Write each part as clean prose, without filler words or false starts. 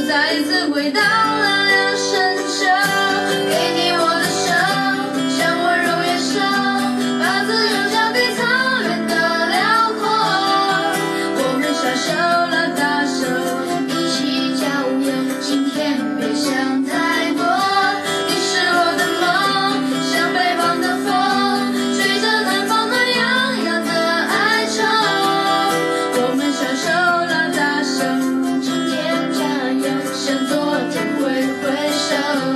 再一次回到了两深秋，给你我的手，像温柔野兽，把自由交给草原的辽阔。我们小手拉大手，一起郊游，今天别想太多。你是我的梦，像北方的风，吹着南方暖洋洋的哀愁。我们小手拉大手，今天加油，向昨天挥挥手。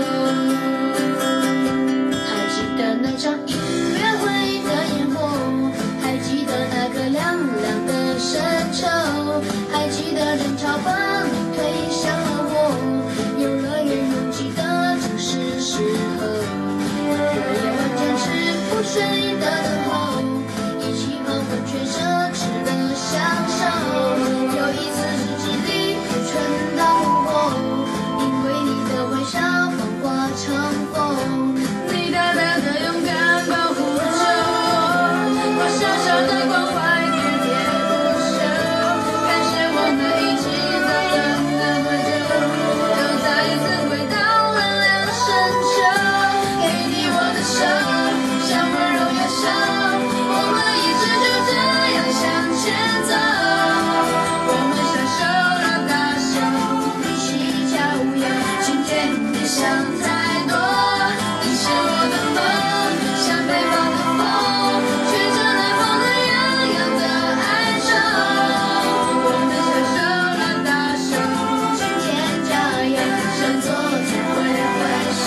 还记得那场音乐会的烟火，还记得那个凉凉的深秋，还记得人潮把你推向了我，游乐园拥挤的正是时候，夜晚坚持不睡的等候，一起泡温泉奢侈的享受，有一次日记里春到午后，因为你的微笑幻化成风，你大大的勇敢保护着我，我小小的关怀喋喋不休，感谢我们一起走了那么久，又再一次回到了两深秋，给你我的手，像温柔野兽，我们一直就这样向前走，我们小手拉大手，一起郊游，今天别想太多。你是我的梦，像北方的风，吹着南方暖洋洋的哀愁。我们小手拉大手，今天加油，向昨天挥挥手。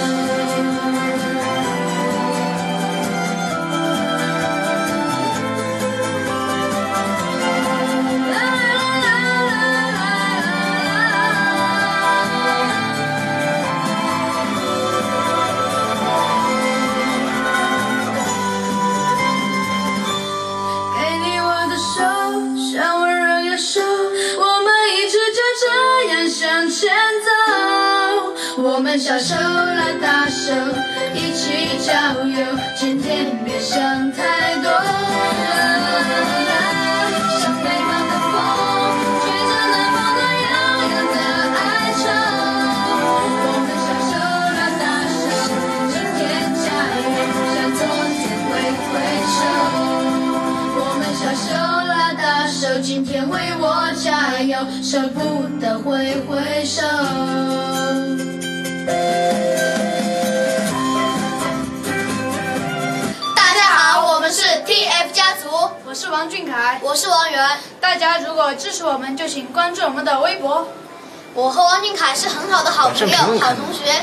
给你我的手，像温柔野兽，我们一直就这样向前走。我们小手拉大手，一起郊游，今天别想太多。像北方的风，吹着南方暖洋洋的哀愁。我们小手拉大手，今天加油，向昨天挥挥手。我们小手拉大手，今天为我加油，舍不得挥挥手。 大家好，我们是 TF 家族， 我是王俊凯， 我是王源。 大家如果支持我们，就请关注我们的微博。 我和王俊凯是很好的好朋友、好同学。